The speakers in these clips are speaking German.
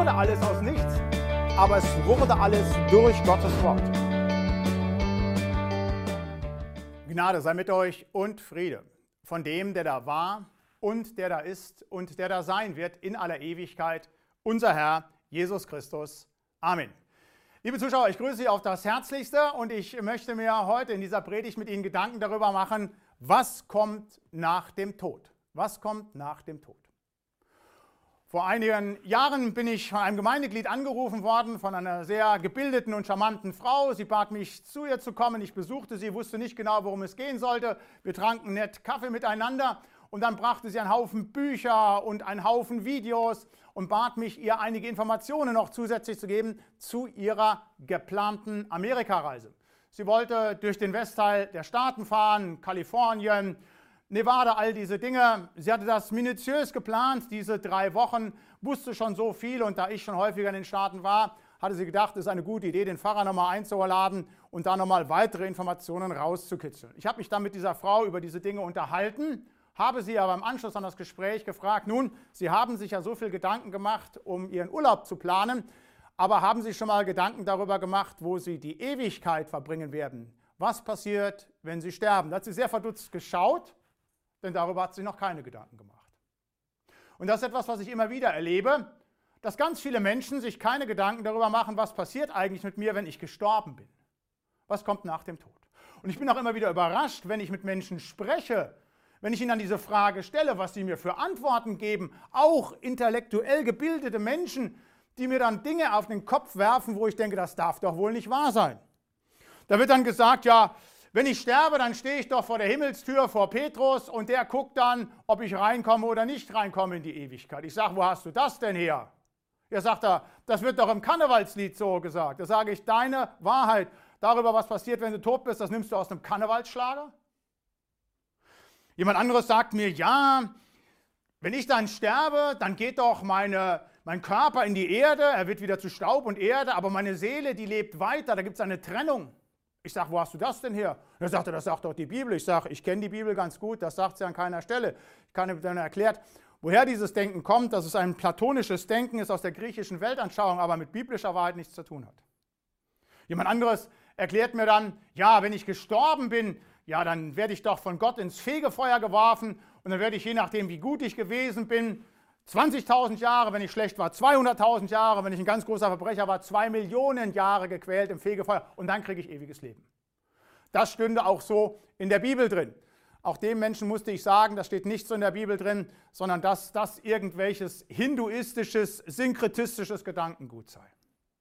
wurde alles aus nichts, aber es wurde alles durch Gottes Wort. Gnade sei mit euch und Friede von dem, der da war und der da ist und der da sein wird in aller Ewigkeit, unser Herr Jesus Christus. Amen. Liebe Zuschauer, ich grüße Sie auf das Herzlichste und ich möchte mir heute in dieser Predigt mit Ihnen Gedanken darüber machen, was kommt nach dem Tod. Was kommt nach dem Tod? Vor einigen Jahren bin ich von einem Gemeindeglied angerufen worden, von einer sehr gebildeten und charmanten Frau. Sie bat mich, zu ihr zu kommen. Ich besuchte sie, wusste nicht genau, worum es gehen sollte. Wir tranken nett Kaffee miteinander und dann brachte sie einen Haufen Bücher und einen Haufen Videos und bat mich, ihr einige Informationen noch zusätzlich zu geben zu ihrer geplanten Amerikareise. Sie wollte durch den Westteil der Staaten fahren, Kalifornien, Nevada, all diese Dinge. Sie hatte das minutiös geplant, diese 3 Wochen, wusste schon so viel und da ich schon häufiger in den Staaten war, hatte sie gedacht, es ist eine gute Idee, den Pfarrer nochmal einzuladen und da nochmal weitere Informationen rauszukitzeln. Ich habe mich dann mit dieser Frau über diese Dinge unterhalten, habe sie aber im Anschluss an das Gespräch gefragt, nun, Sie haben sich ja so viel Gedanken gemacht, um Ihren Urlaub zu planen, aber haben Sie schon mal Gedanken darüber gemacht, wo Sie die Ewigkeit verbringen werden? Was passiert, wenn Sie sterben? Da hat sie sehr verdutzt geschaut, denn darüber hat sie noch keine Gedanken gemacht. Und das ist etwas, was ich immer wieder erlebe, dass ganz viele Menschen sich keine Gedanken darüber machen, was passiert eigentlich mit mir, wenn ich gestorben bin. Was kommt nach dem Tod? Und ich bin auch immer wieder überrascht, wenn ich mit Menschen spreche, wenn ich ihnen dann diese Frage stelle, was sie mir für Antworten geben, auch intellektuell gebildete Menschen, die mir dann Dinge auf den Kopf werfen, wo ich denke, das darf doch wohl nicht wahr sein. Da wird dann gesagt, ja, wenn ich sterbe, dann stehe ich doch vor der Himmelstür, vor Petrus und der guckt dann, ob ich reinkomme oder nicht reinkomme in die Ewigkeit. Ich sage, wo hast du das denn her? Ja, sagt er, das wird doch im Karnevalslied so gesagt. Da sage ich, deine Wahrheit darüber, was passiert, wenn du tot bist, das nimmst du aus einem Karnevalsschlager? Jemand anderes sagt mir, ja, wenn ich dann sterbe, dann geht doch mein Körper in die Erde, er wird wieder zu Staub und Erde, aber meine Seele, die lebt weiter, da gibt es eine Trennung. Ich sage, wo hast du das denn her? Er sagte, das sagt doch die Bibel. Ich sage, ich kenne die Bibel ganz gut, das sagt sie an keiner Stelle. Ich kann ihm dann erklärt, woher dieses Denken kommt, dass es ein platonisches Denken ist aus der griechischen Weltanschauung, aber mit biblischer Wahrheit nichts zu tun hat. Jemand anderes erklärt mir dann, ja, wenn ich gestorben bin, ja, dann werde ich doch von Gott ins Fegefeuer geworfen und dann werde ich, je nachdem, wie gut ich gewesen bin, 20.000 Jahre, wenn ich schlecht war, 200.000 Jahre, wenn ich ein ganz großer Verbrecher war, 2 Millionen Jahre gequält im Fegefeuer und dann kriege ich ewiges Leben. Das stünde auch so in der Bibel drin. Auch dem Menschen musste ich sagen, das steht nicht so in der Bibel drin, sondern dass das irgendwelches hinduistisches, synkretistisches Gedankengut sei.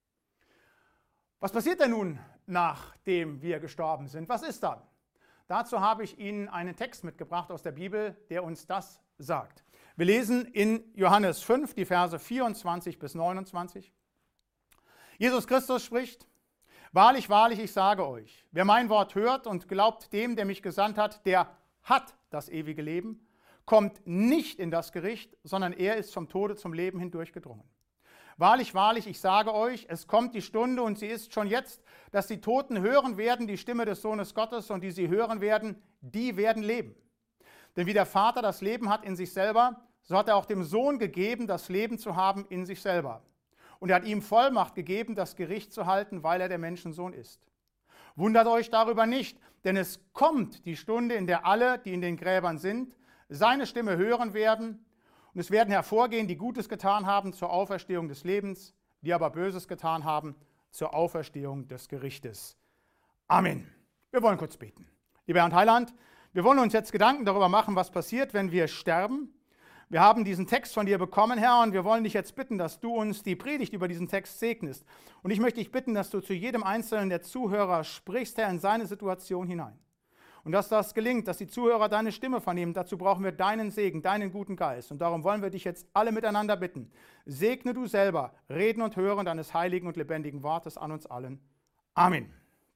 Was passiert denn nun, nachdem wir gestorben sind? Was ist dann? Dazu habe ich Ihnen einen Text mitgebracht aus der Bibel, der uns das sagt. Wir lesen in Johannes 5, die Verse 24 bis 29. Jesus Christus spricht, wahrlich, wahrlich, ich sage euch, wer mein Wort hört und glaubt dem, der mich gesandt hat, der hat das ewige Leben, kommt nicht in das Gericht, sondern er ist vom Tode zum Leben hindurchgedrungen. Wahrlich, wahrlich, ich sage euch, es kommt die Stunde und sie ist schon jetzt, dass die Toten hören werden die Stimme des Sohnes Gottes und die sie hören werden, die werden leben. Denn wie der Vater das Leben hat in sich selber, so hat er auch dem Sohn gegeben, das Leben zu haben in sich selber. Und er hat ihm Vollmacht gegeben, das Gericht zu halten, weil er der Menschensohn ist. Wundert euch darüber nicht, denn es kommt die Stunde, in der alle, die in den Gräbern sind, seine Stimme hören werden. Und es werden hervorgehen, die Gutes getan haben zur Auferstehung des Lebens, die aber Böses getan haben zur Auferstehung des Gerichtes. Amen. Wir wollen kurz beten. Lieber Herr und Heiland, wir wollen uns jetzt Gedanken darüber machen, was passiert, wenn wir sterben. Wir haben diesen Text von dir bekommen, Herr, und wir wollen dich jetzt bitten, dass du uns die Predigt über diesen Text segnest. Und ich möchte dich bitten, dass du zu jedem Einzelnen der Zuhörer sprichst, Herr, in seine Situation hinein. Und dass das gelingt, dass die Zuhörer deine Stimme vernehmen, dazu brauchen wir deinen Segen, deinen guten Geist. Und darum wollen wir dich jetzt alle miteinander bitten. Segne du selber, Reden und Hören deines heiligen und lebendigen Wortes an uns allen. Amen.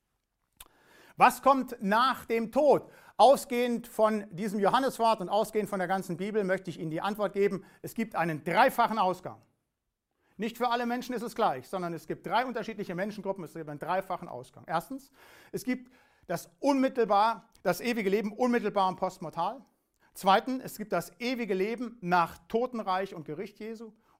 Was kommt nach dem Tod? Ausgehend von diesem Johanneswort und ausgehend von der ganzen Bibel möchte ich Ihnen die Antwort geben, es gibt einen dreifachen Ausgang. Nicht für alle Menschen ist es gleich, sondern es gibt 3 unterschiedliche Menschengruppen, es gibt einen dreifachen Ausgang. Erstens, es gibt das ewige Leben unmittelbar und postmortal. Zweitens, es gibt das ewige Leben nach Totenreich und Gericht Jesu.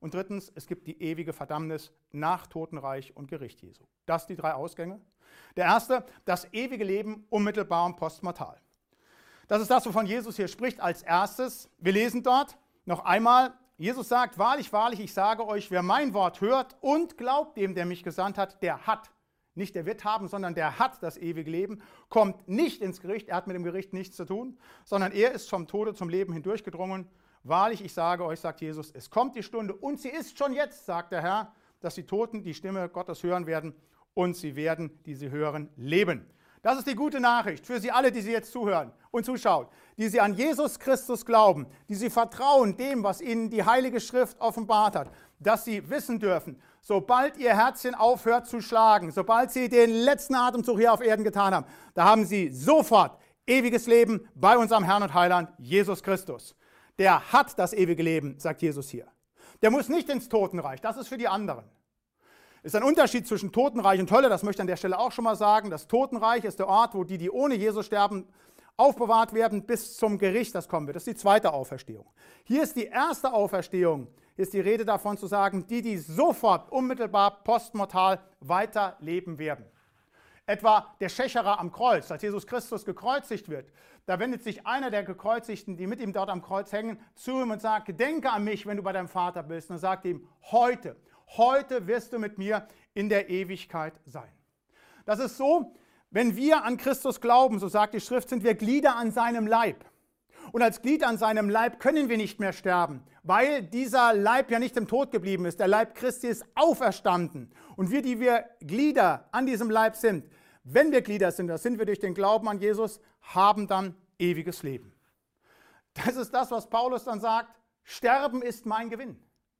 Und drittens, es gibt die ewige Verdammnis nach Totenreich und Gericht Jesu. Das sind die 3 Ausgänge. Der erste, das ewige Leben unmittelbar und postmortal. Das ist das, wovon Jesus hier spricht als erstes. Wir lesen dort noch einmal, Jesus sagt, wahrlich, wahrlich, ich sage euch, wer mein Wort hört und glaubt dem, der mich gesandt hat, der hat, nicht der wird haben, sondern der hat das ewige Leben, kommt nicht ins Gericht, er hat mit dem Gericht nichts zu tun, sondern er ist vom Tode zum Leben hindurchgedrungen. Wahrlich, ich sage euch, sagt Jesus, es kommt die Stunde und sie ist schon jetzt, sagt der Herr, dass die Toten die Stimme Gottes hören werden und sie werden, die sie hören, leben. Das ist die gute Nachricht für Sie alle, die Sie jetzt zuhören und zuschauen, die Sie an Jesus Christus glauben, die Sie vertrauen dem, was Ihnen die Heilige Schrift offenbart hat, dass Sie wissen dürfen, sobald Ihr Herzchen aufhört zu schlagen, sobald Sie den letzten Atemzug hier auf Erden getan haben, da haben Sie sofort ewiges Leben bei unserem Herrn und Heiland Jesus Christus. Der hat das ewige Leben, sagt Jesus hier. Der muss nicht ins Totenreich, das ist für die anderen. Es ist ein Unterschied zwischen Totenreich und Hölle, das möchte ich an der Stelle auch schon mal sagen. Das Totenreich ist der Ort, wo die ohne Jesus sterben, aufbewahrt werden bis zum Gericht, das kommen wird. Das ist die zweite Auferstehung. Hier ist die erste Auferstehung, hier ist die Rede davon zu sagen, die sofort, unmittelbar, postmortal weiterleben werden. Etwa der Schächerer am Kreuz, als Jesus Christus gekreuzigt wird, da wendet sich einer der Gekreuzigten, die mit ihm dort am Kreuz hängen, zu ihm und sagt, gedenke an mich, wenn du bei deinem Vater bist. Und sagt ihm, heute wirst du mit mir in der Ewigkeit sein. Das ist so, wenn wir an Christus glauben, so sagt die Schrift, sind wir Glieder an seinem Leib. Und als Glied an seinem Leib können wir nicht mehr sterben, weil dieser Leib ja nicht im Tod geblieben ist. Der Leib Christi ist auferstanden. Und wir, die wir Glieder an diesem Leib sind, wenn wir Glieder sind, das sind wir durch den Glauben an Jesus, haben dann ewiges Leben. Das ist das, was Paulus dann sagt, Sterben ist mein Gewinn.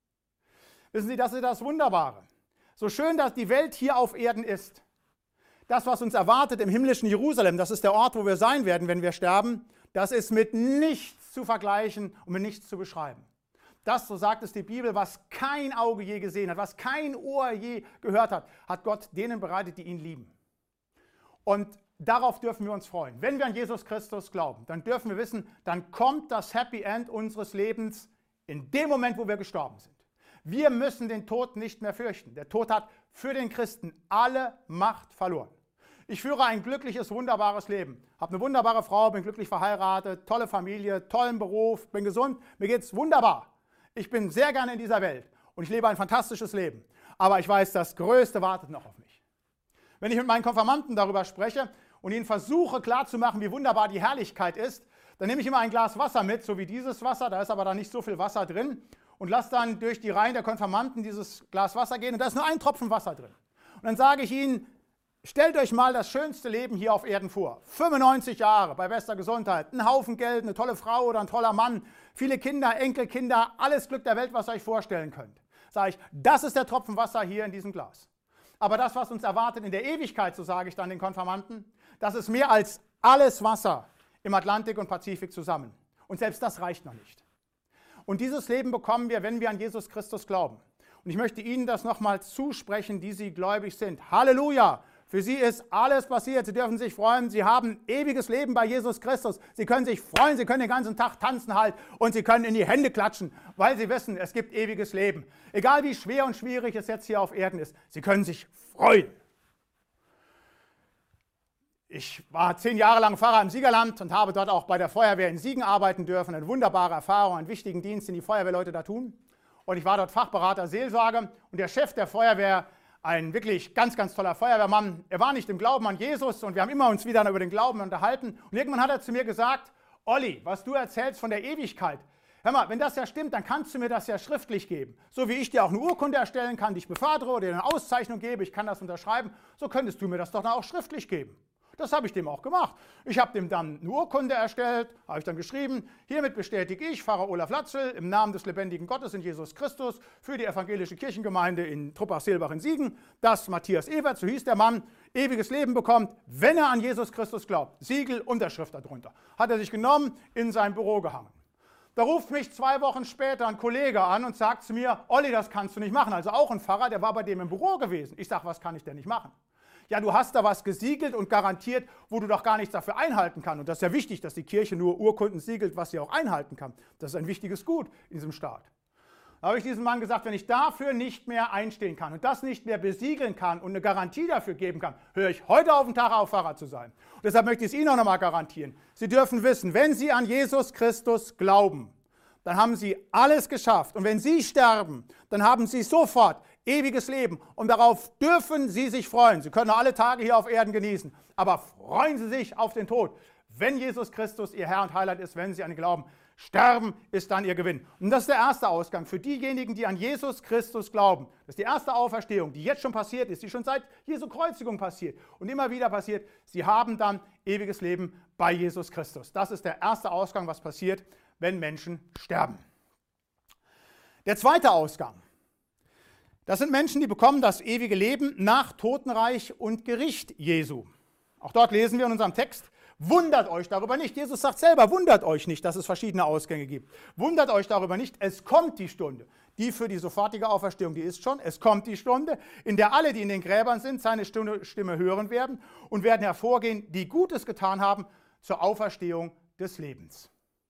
Wissen Sie, das ist das Wunderbare. So schön, dass die Welt hier auf Erden ist, das, was uns erwartet im himmlischen Jerusalem, das ist der Ort, wo wir sein werden, wenn wir sterben, das ist mit nichts zu vergleichen und mit nichts zu beschreiben. Das, so sagt es die Bibel, was kein Auge je gesehen hat, was kein Ohr je gehört hat, hat Gott denen bereitet, die ihn lieben. Und darauf dürfen wir uns freuen. Wenn wir an Jesus Christus glauben, dann dürfen wir wissen, dann kommt das Happy End unseres Lebens in dem Moment, wo wir gestorben sind. Wir müssen den Tod nicht mehr fürchten. Der Tod hat für den Christen alle Macht verloren. Ich führe ein glückliches, wunderbares Leben. Habe eine wunderbare Frau, bin glücklich verheiratet, tolle Familie, tollen Beruf, bin gesund, mir geht es wunderbar. Ich bin sehr gerne in dieser Welt und ich lebe ein fantastisches Leben. Aber ich weiß, das Größte wartet noch auf mich. Wenn ich mit meinen Konfirmanden darüber spreche und ihnen versuche klarzumachen, wie wunderbar die Herrlichkeit ist, dann nehme ich immer ein Glas Wasser mit, so wie dieses Wasser, da ist aber da nicht so viel Wasser drin, und lasse dann durch die Reihen der Konfirmanden dieses Glas Wasser gehen und da ist nur ein Tropfen Wasser drin. Und dann sage ich ihnen, stellt euch mal das schönste Leben hier auf Erden vor. 95 Jahre bei bester Gesundheit, ein Haufen Geld, eine tolle Frau oder ein toller Mann, viele Kinder, Enkelkinder, alles Glück der Welt, was ihr euch vorstellen könnt. Sage ich, das ist der Tropfen Wasser hier in diesem Glas. Aber das, was uns erwartet in der Ewigkeit, so sage ich dann den Konfirmanden, das ist mehr als alles Wasser im Atlantik und Pazifik zusammen. Und selbst das reicht noch nicht. Und dieses Leben bekommen wir, wenn wir an Jesus Christus glauben. Und ich möchte Ihnen das nochmal zusprechen, die Sie gläubig sind. Halleluja! Für Sie ist alles passiert. Sie dürfen sich freuen. Sie haben ewiges Leben bei Jesus Christus. Sie können sich freuen. Sie können den ganzen Tag tanzen halt und Sie können in die Hände klatschen, weil Sie wissen, es gibt ewiges Leben. Egal wie schwer und schwierig es jetzt hier auf Erden ist, Sie können sich freuen. Ich war 10 Jahre lang Pfarrer im Siegerland und habe dort auch bei der Feuerwehr in Siegen arbeiten dürfen. Eine wunderbare Erfahrung, einen wichtigen Dienst, den die Feuerwehrleute da tun. Und ich war dort Fachberater Seelsorge und der Chef der Feuerwehr, ein wirklich ganz, ganz toller Feuerwehrmann, er war nicht im Glauben an Jesus und wir haben immer uns wieder über den Glauben unterhalten. Und irgendwann hat er zu mir gesagt, Olli, was du erzählst von der Ewigkeit, hör mal, wenn das ja stimmt, dann kannst du mir das ja schriftlich geben. So wie ich dir auch eine Urkunde erstellen kann, die ich befördere oder dir eine Auszeichnung gebe, ich kann das unterschreiben, so könntest du mir das doch dann auch schriftlich geben. Das habe ich dem auch gemacht. Ich habe dem dann eine Urkunde erstellt, habe ich dann geschrieben, hiermit bestätige ich, Pfarrer Olaf Latzel, im Namen des lebendigen Gottes in Jesus Christus für die evangelische Kirchengemeinde in Truppach-Seelbach in Siegen, dass Matthias Evert, so hieß der Mann, ewiges Leben bekommt, wenn er an Jesus Christus glaubt. Siegel, Unterschrift darunter. Hat er sich genommen, in sein Büro gehangen. Da ruft mich 2 Wochen später ein Kollege an und sagt zu mir, Olli, das kannst du nicht machen. Also auch ein Pfarrer, der war bei dem im Büro gewesen. Ich sage, was kann ich denn nicht machen? Ja, du hast da was gesiegelt und garantiert, wo du doch gar nichts dafür einhalten kannst. Und das ist ja wichtig, dass die Kirche nur Urkunden siegelt, was sie auch einhalten kann. Das ist ein wichtiges Gut in diesem Staat. Da habe ich diesem Mann gesagt, wenn ich dafür nicht mehr einstehen kann und das nicht mehr besiegeln kann und eine Garantie dafür geben kann, höre ich heute auf den Tag auf, Pfarrer zu sein. Und deshalb möchte ich es Ihnen auch nochmal garantieren. Sie dürfen wissen, wenn Sie an Jesus Christus glauben, dann haben Sie alles geschafft. Und wenn Sie sterben, dann haben Sie sofort ewiges Leben. Und darauf dürfen Sie sich freuen. Sie können alle Tage hier auf Erden genießen. Aber freuen Sie sich auf den Tod. Wenn Jesus Christus Ihr Herr und Heiland ist, wenn Sie an ihn glauben, sterben ist dann Ihr Gewinn. Und das ist der erste Ausgang für diejenigen, die an Jesus Christus glauben. Das ist die erste Auferstehung, die jetzt schon passiert ist, die schon seit Jesu Kreuzigung passiert und immer wieder passiert. Sie haben dann ewiges Leben bei Jesus Christus. Das ist der erste Ausgang, was passiert, wenn Menschen sterben. Der zweite Ausgang, das sind Menschen, die bekommen das ewige Leben nach Totenreich und Gericht Jesu. Auch dort lesen wir in unserem Text, wundert euch darüber nicht. Jesus sagt selber, wundert euch nicht, dass es verschiedene Ausgänge gibt. Wundert euch darüber nicht, es kommt die Stunde. Die für die sofortige Auferstehung, die ist schon. Es kommt die Stunde, in der alle, die in den Gräbern sind, seine Stimme hören werden und werden hervorgehen, die Gutes getan haben zur Auferstehung des Lebens.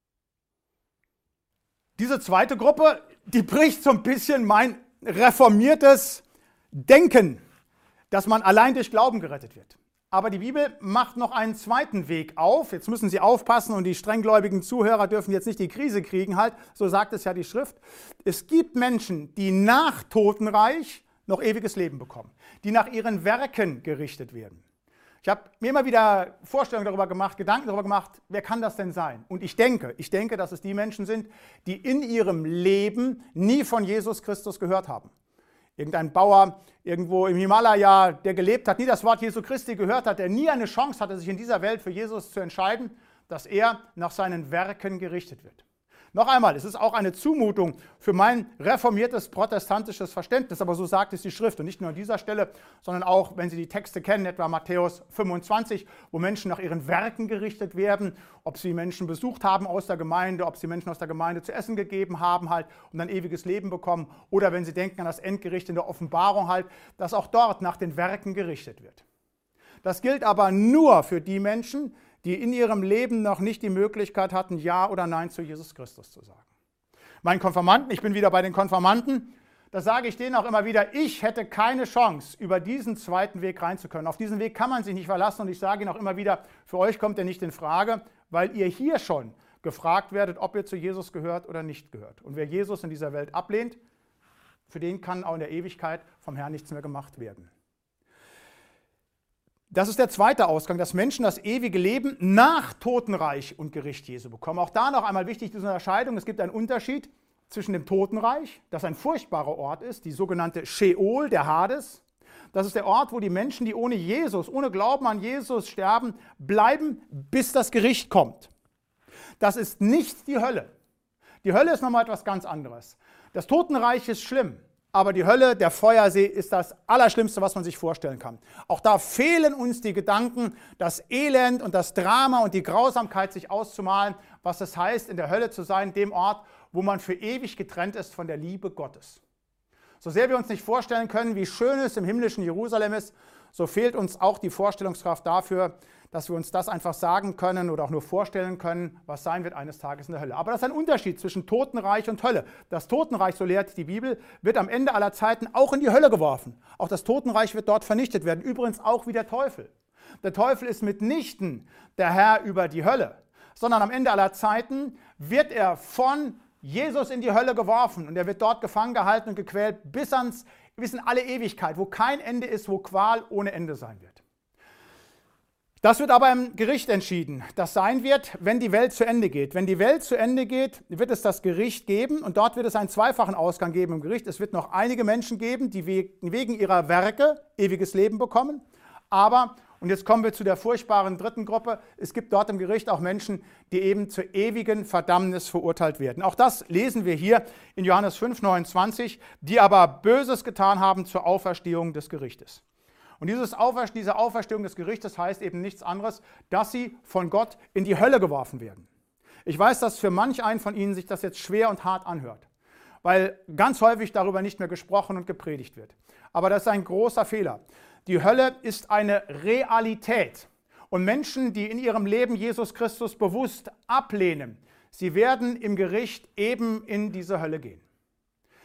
Diese zweite Gruppe, die bricht so ein bisschen mein reformiertes Denken, dass man allein durch Glauben gerettet wird. Aber die Bibel macht noch einen zweiten Weg auf. Jetzt müssen Sie aufpassen und die strenggläubigen Zuhörer dürfen jetzt nicht die Krise kriegen halt. So sagt es ja die Schrift. Es gibt Menschen, die nach Totenreich noch ewiges Leben bekommen, die nach ihren Werken gerichtet werden. Ich habe mir immer wieder Vorstellungen darüber gemacht, Gedanken darüber gemacht, wer kann das denn sein? Und ich denke, dass es die Menschen sind, die in ihrem Leben nie von Jesus Christus gehört haben. Irgendein Bauer irgendwo im Himalaya, der gelebt hat, nie das Wort Jesu Christi gehört hat, der nie eine Chance hatte, sich in dieser Welt für Jesus zu entscheiden, dass er nach seinen Werken gerichtet wird. Noch einmal, es ist auch eine Zumutung für mein reformiertes protestantisches Verständnis, aber so sagt es die Schrift. Und nicht nur an dieser Stelle, sondern auch, wenn Sie die Texte kennen, etwa Matthäus 25, wo Menschen nach ihren Werken gerichtet werden, ob sie Menschen besucht haben aus der Gemeinde, ob sie Menschen aus der Gemeinde zu essen gegeben haben halt und dann ewiges Leben bekommen. Oder wenn Sie denken an das Endgericht in der Offenbarung halt, dass auch dort nach den Werken gerichtet wird. Das gilt aber nur für die Menschen, die in ihrem Leben noch nicht die Möglichkeit hatten, Ja oder Nein zu Jesus Christus zu sagen. Meinen Konfirmanden, ich bin wieder bei den Konfirmanden, da sage ich denen auch immer wieder, ich hätte keine Chance, über diesen zweiten Weg reinzukommen. Auf diesen Weg kann man sich nicht verlassen und ich sage ihnen auch immer wieder, für euch kommt er nicht in Frage, weil ihr hier schon gefragt werdet, ob ihr zu Jesus gehört oder nicht gehört. Und wer Jesus in dieser Welt ablehnt, für den kann auch in der Ewigkeit vom Herrn nichts mehr gemacht werden. Das ist der zweite Ausgang, dass Menschen das ewige Leben nach Totenreich und Gericht Jesu bekommen. Auch da noch einmal wichtig, diese Unterscheidung, es gibt einen Unterschied zwischen dem Totenreich, das ein furchtbarer Ort ist, die sogenannte Scheol, der Hades. Das ist der Ort, wo die Menschen, die ohne Jesus, ohne Glauben an Jesus sterben, bleiben, bis das Gericht kommt. Das ist nicht die Hölle. Die Hölle ist nochmal etwas ganz anderes. Das Totenreich ist schlimm. Aber die Hölle, der Feuersee, ist das Allerschlimmste, was man sich vorstellen kann. Auch da fehlen uns die Gedanken, das Elend und das Drama und die Grausamkeit sich auszumalen, was es heißt, in der Hölle zu sein, dem Ort, wo man für ewig getrennt ist von der Liebe Gottes. So sehr wir uns nicht vorstellen können, wie schön es im himmlischen Jerusalem ist, so fehlt uns auch die Vorstellungskraft dafür, dass wir uns das einfach sagen können oder auch nur vorstellen können, was sein wird eines Tages in der Hölle. Aber das ist ein Unterschied zwischen Totenreich und Hölle. Das Totenreich, so lehrt die Bibel, wird am Ende aller Zeiten auch in die Hölle geworfen. Auch das Totenreich wird dort vernichtet werden, übrigens auch wie der Teufel. Der Teufel ist mitnichten der Herr über die Hölle, sondern am Ende aller Zeiten wird er von Jesus in die Hölle geworfen und er wird dort gefangen gehalten und gequält bis in alle Ewigkeit, wo kein Ende ist, wo Qual ohne Ende sein wird. Das wird aber im Gericht entschieden. Das sein wird, wenn die Welt zu Ende geht. Wenn die Welt zu Ende geht, wird es das Gericht geben und dort wird es einen zweifachen Ausgang geben im Gericht. Es wird noch einige Menschen geben, die wegen ihrer Werke ewiges Leben bekommen. Aber, und jetzt kommen wir zu der furchtbaren dritten Gruppe, es gibt dort im Gericht auch Menschen, die eben zur ewigen Verdammnis verurteilt werden. Auch das lesen wir hier in Johannes 5,29, die aber Böses getan haben zur Auferstehung des Gerichtes. Und diese Auferstehung des Gerichtes heißt eben nichts anderes, dass sie von Gott in die Hölle geworfen werden. Ich weiß, dass für manch einen von Ihnen sich das jetzt schwer und hart anhört, weil ganz häufig darüber nicht mehr gesprochen und gepredigt wird. Aber das ist ein großer Fehler. Die Hölle ist eine Realität. Und Menschen, die in ihrem Leben Jesus Christus bewusst ablehnen, sie werden im Gericht eben in diese Hölle gehen.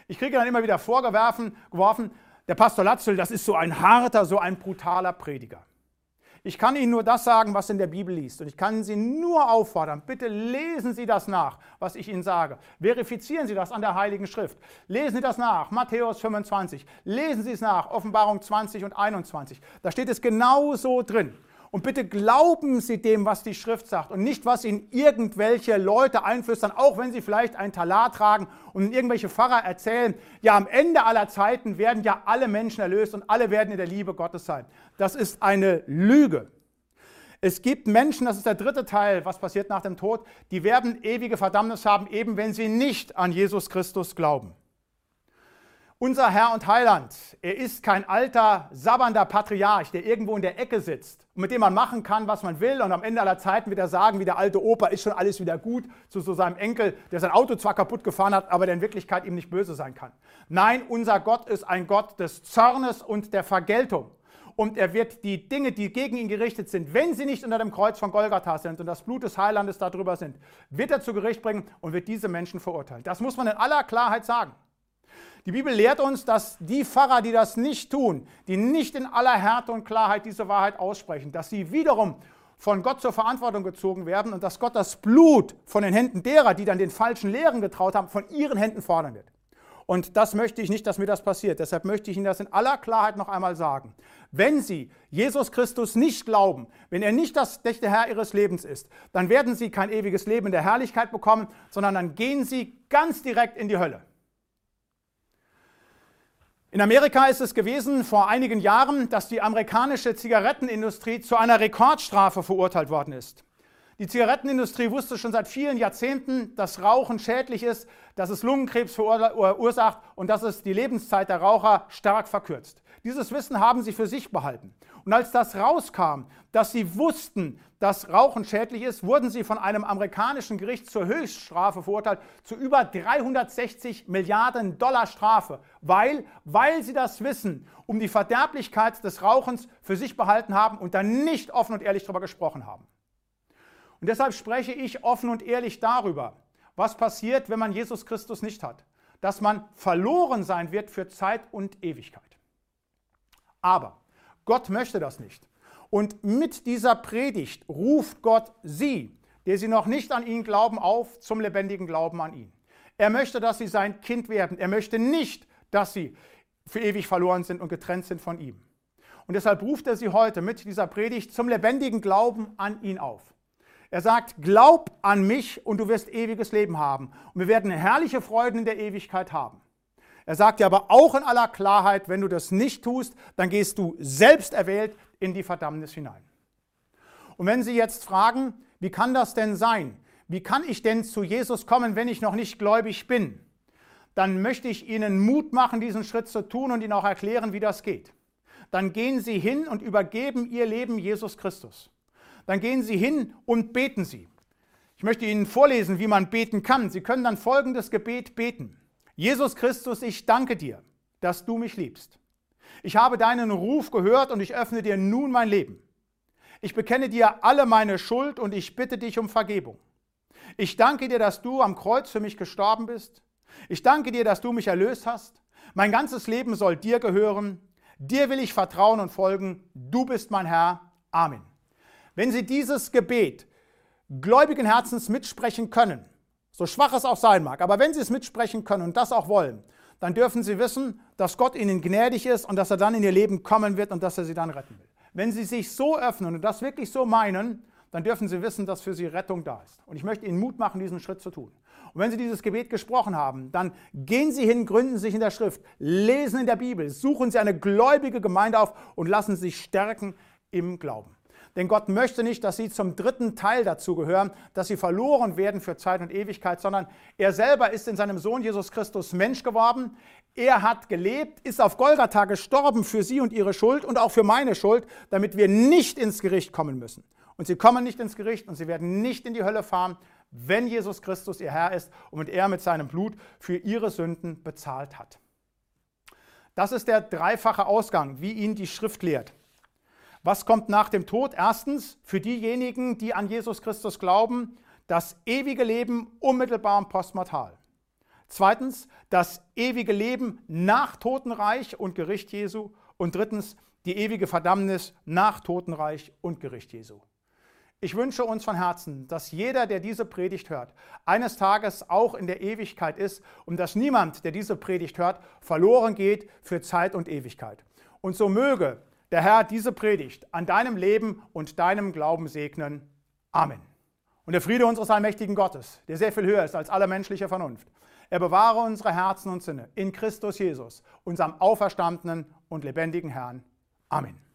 Ich kriege dann immer wieder vorgeworfen, der Pastor Latzel, das ist so ein harter, so ein brutaler Prediger. Ich kann Ihnen nur das sagen, was in der Bibel liest. Und ich kann Sie nur auffordern, bitte lesen Sie das nach, was ich Ihnen sage. Verifizieren Sie das an der Heiligen Schrift. Lesen Sie das nach, Matthäus 25. Lesen Sie es nach, Offenbarung 20 und 21. Da steht es genau so drin. Und bitte glauben Sie dem, was die Schrift sagt und nicht, was Ihnen irgendwelche Leute einflüstern, auch wenn sie vielleicht ein Talar tragen und irgendwelche Pfarrer erzählen, ja, am Ende aller Zeiten werden ja alle Menschen erlöst und alle werden in der Liebe Gottes sein. Das ist eine Lüge. Es gibt Menschen, das ist der dritte Teil, was passiert nach dem Tod, die werden ewige Verdammnis haben, eben wenn sie nicht an Jesus Christus glauben. Unser Herr und Heiland, er ist kein alter, sabbernder Patriarch, der irgendwo in der Ecke sitzt und mit dem man machen kann, was man will und am Ende aller Zeiten wird er sagen, wie der alte Opa, ist schon alles wieder gut, zu so seinem Enkel, der sein Auto zwar kaputt gefahren hat, aber der in Wirklichkeit ihm nicht böse sein kann. Nein, unser Gott ist ein Gott des Zornes und der Vergeltung. Und er wird die Dinge, die gegen ihn gerichtet sind, wenn sie nicht unter dem Kreuz von Golgatha sind und das Blut des Heilandes darüber sind, wird er zu Gericht bringen und wird diese Menschen verurteilen. Das muss man in aller Klarheit sagen. Die Bibel lehrt uns, dass die Pfarrer, die das nicht tun, die nicht in aller Härte und Klarheit diese Wahrheit aussprechen, dass sie wiederum von Gott zur Verantwortung gezogen werden und dass Gott das Blut von den Händen derer, die dann den falschen Lehren getraut haben, von ihren Händen fordern wird. Und das möchte ich nicht, dass mir das passiert. Deshalb möchte ich Ihnen das in aller Klarheit noch einmal sagen. Wenn Sie Jesus Christus nicht glauben, wenn er nicht der Herr Ihres Lebens ist, dann werden Sie kein ewiges Leben in der Herrlichkeit bekommen, sondern dann gehen Sie ganz direkt in die Hölle. In Amerika ist es gewesen vor einigen Jahren, dass die amerikanische Zigarettenindustrie zu einer Rekordstrafe verurteilt worden ist. Die Zigarettenindustrie wusste schon seit vielen Jahrzehnten, dass Rauchen schädlich ist, dass es Lungenkrebs verursacht und dass es die Lebenszeit der Raucher stark verkürzt. Dieses Wissen haben sie für sich behalten. Und als das rauskam, dass sie wussten, dass Rauchen schädlich ist, wurden sie von einem amerikanischen Gericht zur Höchststrafe verurteilt, zu über 360 Milliarden Dollar Strafe, weil sie das Wissen um die Verderblichkeit des Rauchens für sich behalten haben und dann nicht offen und ehrlich darüber gesprochen haben. Und deshalb spreche ich offen und ehrlich darüber, was passiert, wenn man Jesus Christus nicht hat. Dass man verloren sein wird für Zeit und Ewigkeit. Aber Gott möchte das nicht. Und mit dieser Predigt ruft Gott Sie, der Sie noch nicht an ihn glauben, auf zum lebendigen Glauben an ihn. Er möchte, dass Sie sein Kind werden. Er möchte nicht, dass Sie für ewig verloren sind und getrennt sind von ihm. Und deshalb ruft er Sie heute mit dieser Predigt zum lebendigen Glauben an ihn auf. Er sagt, glaub an mich und du wirst ewiges Leben haben. Und wir werden herrliche Freuden in der Ewigkeit haben. Er sagt dir aber auch in aller Klarheit, wenn du das nicht tust, dann gehst du selbst erwählt in die Verdammnis hinein. Und wenn Sie jetzt fragen, wie kann das denn sein? Wie kann ich denn zu Jesus kommen, wenn ich noch nicht gläubig bin? Dann möchte ich Ihnen Mut machen, diesen Schritt zu tun und Ihnen auch erklären, wie das geht. Dann gehen Sie hin und übergeben Ihr Leben Jesus Christus. Dann gehen Sie hin und beten Sie. Ich möchte Ihnen vorlesen, wie man beten kann. Sie können dann folgendes Gebet beten. Jesus Christus, ich danke dir, dass du mich liebst. Ich habe deinen Ruf gehört und ich öffne dir nun mein Leben. Ich bekenne dir alle meine Schuld und ich bitte dich um Vergebung. Ich danke dir, dass du am Kreuz für mich gestorben bist. Ich danke dir, dass du mich erlöst hast. Mein ganzes Leben soll dir gehören. Dir will ich vertrauen und folgen. Du bist mein Herr. Amen. Wenn Sie dieses Gebet gläubigen Herzens mitsprechen können, so schwach es auch sein mag, aber wenn Sie es mitsprechen können und das auch wollen, dann dürfen Sie wissen, dass Gott Ihnen gnädig ist und dass er dann in Ihr Leben kommen wird und dass er Sie dann retten will. Wenn Sie sich so öffnen und das wirklich so meinen, dann dürfen Sie wissen, dass für Sie Rettung da ist. Und ich möchte Ihnen Mut machen, diesen Schritt zu tun. Und wenn Sie dieses Gebet gesprochen haben, dann gehen Sie hin, gründen sich in der Schrift, lesen in der Bibel, suchen Sie eine gläubige Gemeinde auf und lassen sich stärken im Glauben. Denn Gott möchte nicht, dass Sie zum dritten Teil dazu gehören, dass Sie verloren werden für Zeit und Ewigkeit, sondern er selber ist in seinem Sohn Jesus Christus Mensch geworden. Er hat gelebt, ist auf Golgatha gestorben für Sie und Ihre Schuld und auch für meine Schuld, damit wir nicht ins Gericht kommen müssen. Und Sie kommen nicht ins Gericht und Sie werden nicht in die Hölle fahren, wenn Jesus Christus Ihr Herr ist und er mit seinem Blut für Ihre Sünden bezahlt hat. Das ist der dreifache Ausgang, wie ihn die Schrift lehrt. Was kommt nach dem Tod? Erstens, für diejenigen, die an Jesus Christus glauben, das ewige Leben unmittelbar und postmortal. Zweitens, das ewige Leben nach Totenreich und Gericht Jesu. Und drittens, die ewige Verdammnis nach Totenreich und Gericht Jesu. Ich wünsche uns von Herzen, dass jeder, der diese Predigt hört, eines Tages auch in der Ewigkeit ist und dass niemand, der diese Predigt hört, verloren geht für Zeit und Ewigkeit. Und so möge der Herr diese Predigt an deinem Leben und deinem Glauben segnen. Amen. Und der Friede unseres allmächtigen Gottes, der sehr viel höher ist als alle menschliche Vernunft, er bewahre unsere Herzen und Sinne in Christus Jesus, unserem auferstandenen und lebendigen Herrn. Amen.